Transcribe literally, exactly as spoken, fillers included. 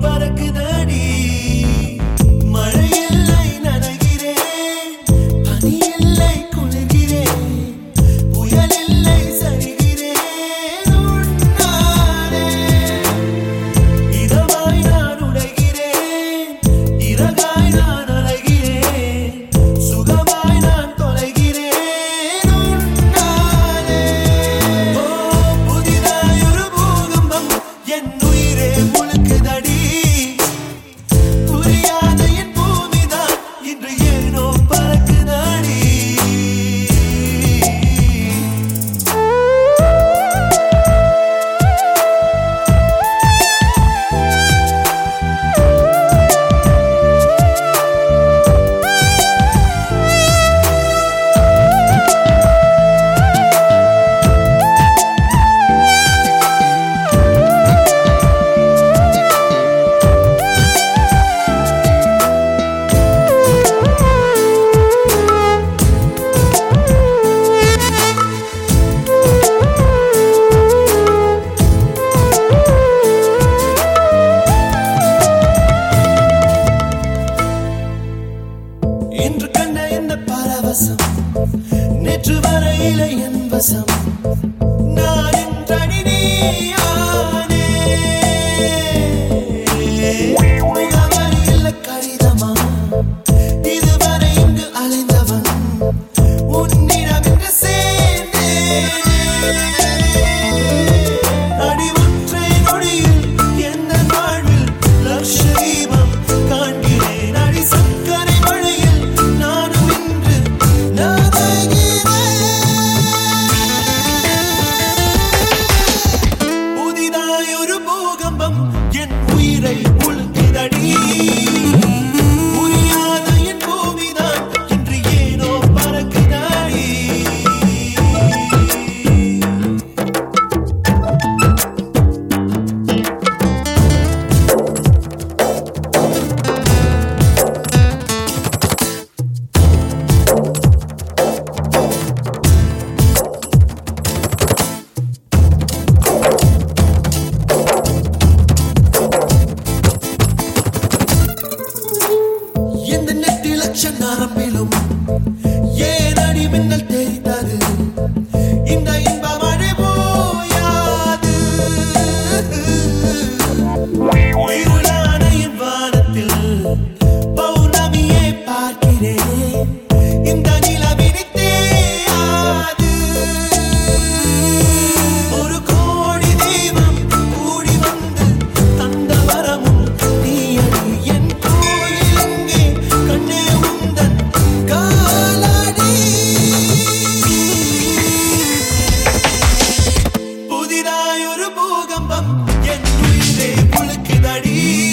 பறக்குதடி மழை இல்லை நனைகிறேன் பனி இல்லை குளிர்கிறேன் புயல் இல்லை சரிகிறேன் உன்னாலே இதமாய் நான் உடைகிறேன் இறகாய் நான் அலைகிறேன் சுகமாய் நான் தொலைகிறேன் உன்னாலே ஓ புதிதாய் ஒரு பூகம்பம் என் உயிரே முழுக்குதடி புரியாத என் பூமிதான் இன்று ஏனோ பறக்குதடி இன்று கண்ட இந்த பரவசம் நேற்று வரையில என் வசம் நான் இன்றடி நீயானே முகவரி இல்ல கடிதமா இதுவரை இங்கு அலைந்தவன் உன்னிடம் இன்று சேர்ந்தேனே அடி ஒற்றை நொடியில் எந்த வாழ்வில் லட்ச தீபம் காண்கிறேன் அடி சக்கரை மழையில் நானும் இன்று நனைகிறேன் புதிதாய் ஒரு பூகம்பம் என் உயிரை உலுக்குதடி புரியாத என் பூமிதான் இன்று ஏனோ பறக்குதடி இந்த நெட்டி லட்ச நரம்பிலும் ஏன் அடி மின்னல் தெரிந்தது இந்த இன்ப மழை போயாது இருளான என் வானத்தில் பௌர்ணமியை பார்க்கிறேன் இந்த நிலவினை தேயாது ஒரு கோடி தெய்வம் கூடி வந்து தந்த வரமும் நீயடி என் கோயில் இங்கே கண்ணே உந்தன் காலடி புதிதாய் ஒரு பூகம்பம் என் உயிரை முழுக்குதடி